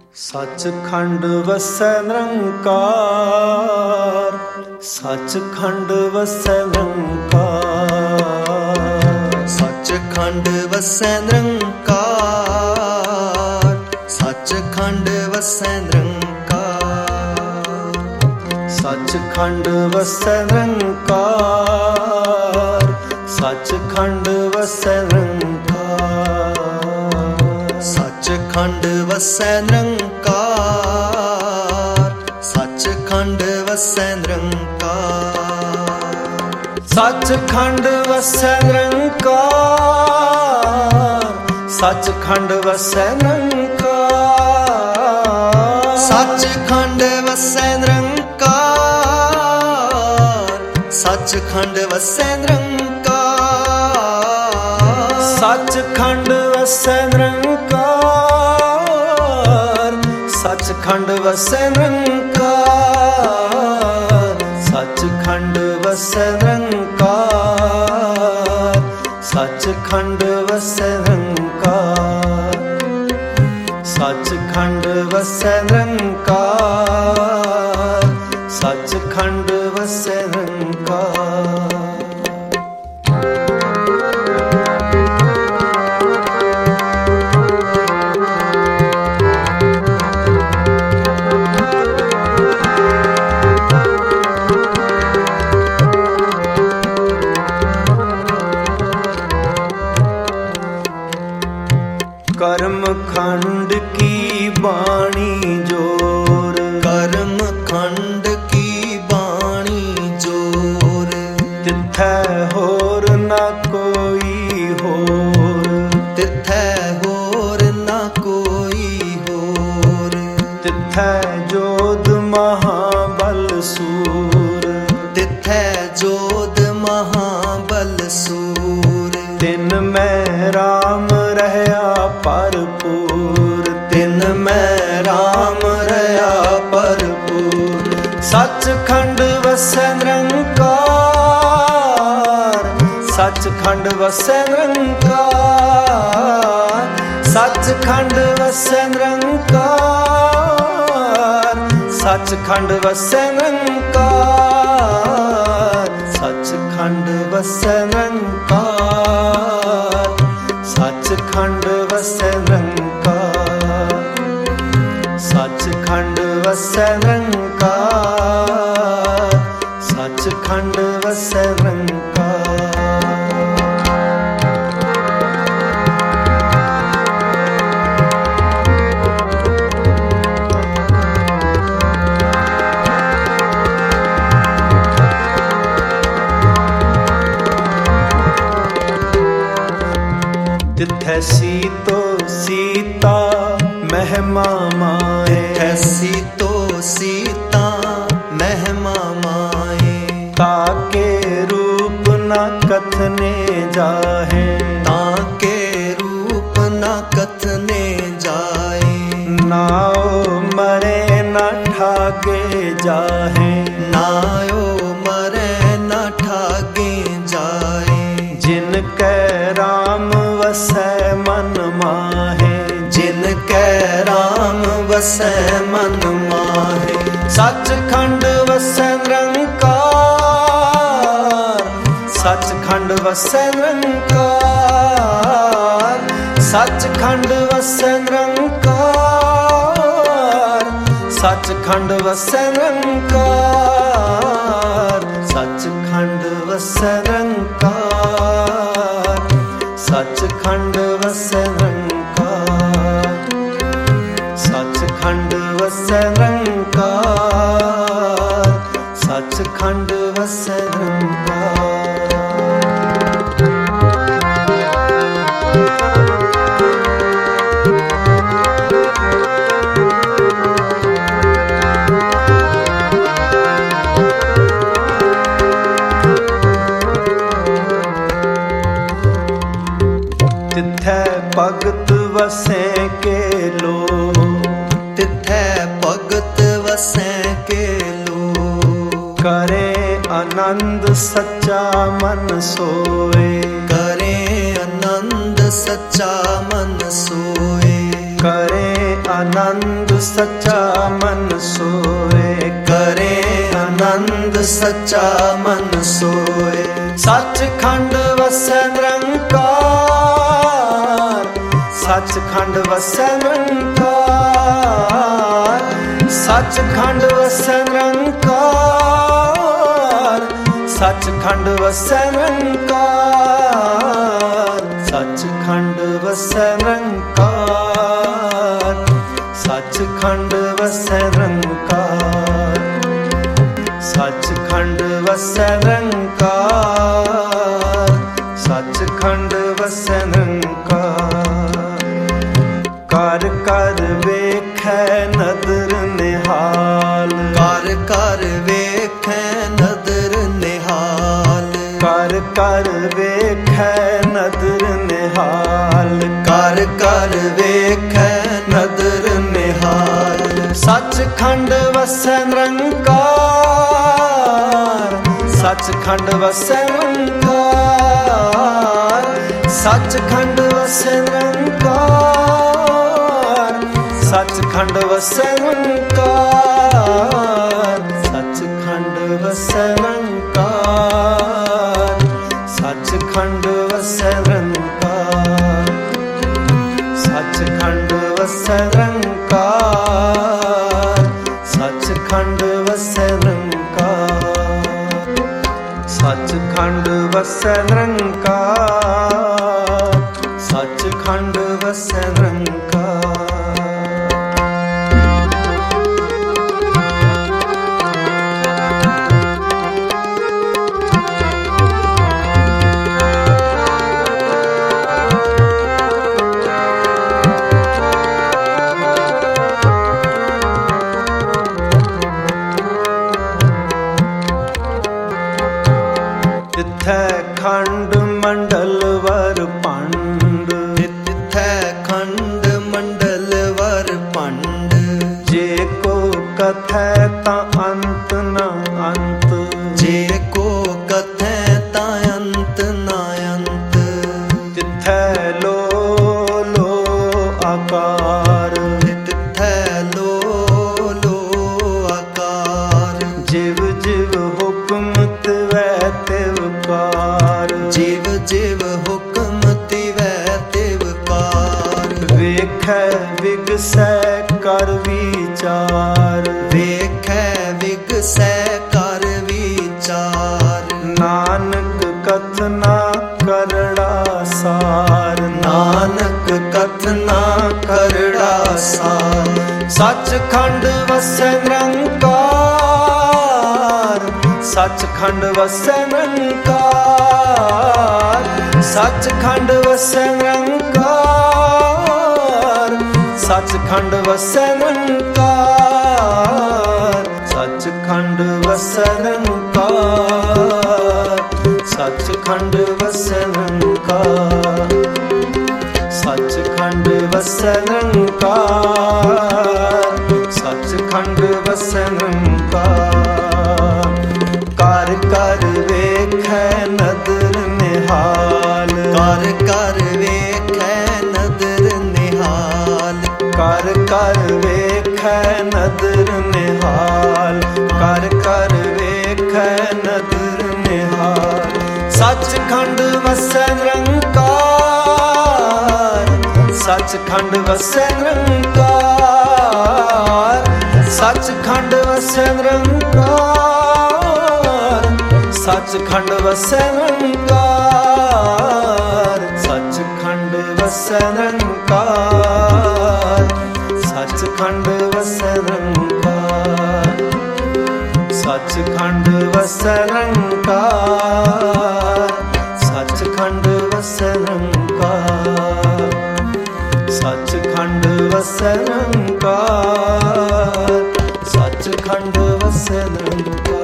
ਸੱਚਖੰਡ ਵਸੈ ਨਿਰੰਕਾਰ, ਸੱਚਖੰਡ ਵਸੈ ਨਿਰੰਕਾਰ। ਸੱਚਖੰਡ ਵਸੈ ਨਿਰੰਕਾਰ, ਸੱਚਖੰਡ ਵਸੈ ਨਿਰੰਕਾਰ। ਸੱਚਖੰਡ ਵਸੈ ਨਿਰੰਕਾਰ, ਸੱਚਖੰਡ ਵਸੈ ਨਿਰੰਕਾਰ। ਸੱਚਖੰਡ ਵਸੈ ਨਿਰੰਕਾਰ, ਸੱਚਖੰਡ ਵਸੈ ਨਿਰੰਕਾਰ। ਸੱਚਖੰਡ ਵਸੈ ਨਿਰੰਕਾਰ, ਸੱਚਖੰਡ ਵਸੈ ਨਿਰੰਕਾਰ। ਸੱਚਖੰਡ ਵਸੈ ਨਿਰੰਕਾਰ, ਸੱਚਖੰਡ ਵਸੈ ਨਿਰੰਕਾਰ। ਸੱਚਖੰਡ ਵਸੈ ਨਿਰੰਕਾਰ, ਸੱਚਖੰਡ ਵਸੈ ਨਿਰੰਕਾਰ। ਸੱਚਖੰਡ ਵਸੈ ਨਿਰੰਕਾਰ, ਸੱਚਖੰਡ ਵਸੈ ਨਿਰੰਕਾਰ। ਸੱਚਖੰਡ ਵਸੈ ਨਿਰੰਕਾਰ, ਸੱਚਖੰਡ ਵਸੈ ਨਿਰੰਕਾਰ। ਕਰਮ ਖੰਡ ਕੀ ਬਾਣੀ ਜੋਰ, ਕਰਮ ਖੰਡ ਕੀ ਬਾਣੀ ਜੋਰ। ਤਿੱਥੈ ਹੋਰ ਨਾ ਕੋਈ ਹੋਰ, ਤਿੱਥੈ ਹੋਰ ਨਾ ਕੋਈ ਹੋਰ। ਤਿੱਥੈ ਜੋਧ ਮਹਾਬਲ ਸੂਰ, ਤਿੱਥੈ ਜੋਧ ਮਹਾਬਲ ਸੂਰ। ਤਿਨ ਮੈਂ ਰਾਮ ਰਹਿਆ ਭਰਪੂਰ, ਤਿਨ ਮੈਂ ਰਾਮ ਰਹਾ ਭਰਪੂਰ। ਸੱਚਖੰਡ ਵਸੈ ਨਿਰੰਕਾਰ, ਸੱਚਖੰਡ ਵਸੈ ਨਿਰੰਕਾਰ। ਸੱਚਖੰਡ ਵਸੈ ਨਿਰੰਕਾਰ, ਸੱਚਖੰਡ ਵਸੈ ਨਿਰੰਕਾਰ। ਸੱਚਖੰਡ ਵਸੈ ਨਿਰੰਕਾਰ, ਸੱਚਖੰਡ ਵਸੈ ਨਿਰੰਕਾਰ। ਸੱਚਖੰਡ ਵਸੈ ਨਿਰੰਕਾਰ, ਸੱਚਖੰਡ ਵਸੈ ਨਿਰੰਕਾਰ। ਤਿੱਥੈ ਸੀਤੋ ਸੀਤਾ ਮਹਿਮਾ ਮਾਏ, ਤਿੱਥੈ ਸੀਤੋ ਸੀਤਾ ਮਹਿਮਾ ਮਾਏ। ਤਾਕੇ ਰੂਪ ਨ ਕਥਨੇ ਜਾਹੇ, ਤਾਕੇ ਰੂਪ ਨਾ ਕਥਨੇ ਜਾਏ। ਨਾਉ ਮਰੇ ਨ ਠਾਗੇ ਜਾਹੇ, ਨਾਇਓ ਮਰੈ ਨਾ ਠਾਗੇ ਜਾਏ। ਜਿਨ ਕੈ ਰਾਮ ਵਸੈ ਮਨ ਮਾਹੇ, ਜਿਨ ਕੈ ਰਾਮ ਵਸੈ ਮਨ ਮਾਹੇ। ਸੱਚਖੰਡ ਵਸੈ ਨਿਰੰਕਾਰ, ਸੱਚਖੰਡ ਵਸੈ ਨਿਰੰਕਾਰ। ਸੱਚਖੰਡ ਵਸੈ ਨਿਰੰਕਾਰ, ਸੱਚਖੰਡ ਵਸੈ ਨਿਰੰਕਾਰ। ਸੱਚਖੰਡ ਵਸੈ ਨਿਰੰਕਾਰ, ਸੱਚਖੰਡ ਵਸੈ ਨਿਰੰਕਾਰ। ਸੱਚਖੰਡ ਵਸੈ ਨਿਰੰਕਾਰ, ਸੱਚਖੰਡ ਵਸੈ ਨਿਰੰਕਾਰ। ਤਿੱਥੈ ਭਗਤ ਵਸੈ ਕੇ ਲੋ, ਤਿੱਥੈ ਭਗਤ ਵਸੈ ਕੇ ਲੋ। ਕਰੇ ਆਨੰਦ ਸੱਚਾ ਮਨ ਸੋਏ, ਕਰੇ ਆਨੰਦ ਸੱਚਾ ਮਨ ਸੋਏ। ਕਰੇ आनंद सच्चा मन सोए, करे आनंद सच्चा मन सोए। सचखंड वसै निरंकार, सचखंड वसै निरंकार, सचखंड वसै निरंकार, सचखंड वसै निरंकार, सचखंड वसै निरंकार, सचखंड वसै निरंकार, सचखंड वसै निरंकार, सचखंड वसै निरंकार। कर कर वेखै नदर निहाल, कर कर वेखै नदर निहाल, कर कर वेखै नदर निहाल, कर कर वेखै नदर निहाल। सचखंड वसै निरंकार, सचखंड वसै निरंकार, सचखंड वसै निरंकार, सचखंड वसै निरंकार, सचखंड वसै निरंकार, सचखंड वसै निरंकार, सचखंड वसै निरंकार, सचखंड वसै निरंकार, सचखंड वसै निरंकार, सचखंड वसै निरंकार। तिथै खंड मंडल वर पंड, तिथै खंड मंडल वर पंड, जे को कथै ता अंत न अंत, जे को कथै ता अंत न अंत। तिथै लो आकार, तिथै लो आकार, जिव जिव हुक्म तिवै तिवकार, जीव जीव हुक्म तिवै तिवकार। वेखै विगसै कर विचार, वेखै विगसै कर विचार। नानक कथना करड़ा सार, नानक कथना करड़ा सार। सचखंड वसै निरंकार, सचखंड वसै निरंकार, सचखंड वसै निरंकार, सचखंड वसै निरंकार, सचखंड वसै निरंकार, सचखंड वसै निरंकार, सचखंड वसै निरंकार, सचखंड वसै निरंकार। कर कर वेखै नदर निहाल, कर कर वेखै नदर निहाल, कर कर वेखै नदर निहाल, कर कर वेखै नदर निहाल। सचखंड वसै निरंकार, सचखंड वसै निरंकार, सचखंड वसै निरंकार, सचखंड वसै निरंकार, सचखंड वसै निरंकार, सचखंड वसै निरंकार, सचखंड वसै निरंकार, सचखंड वसै निरंकार, सचखंड वसै निरंकार, सचखंड वसै निरंकार।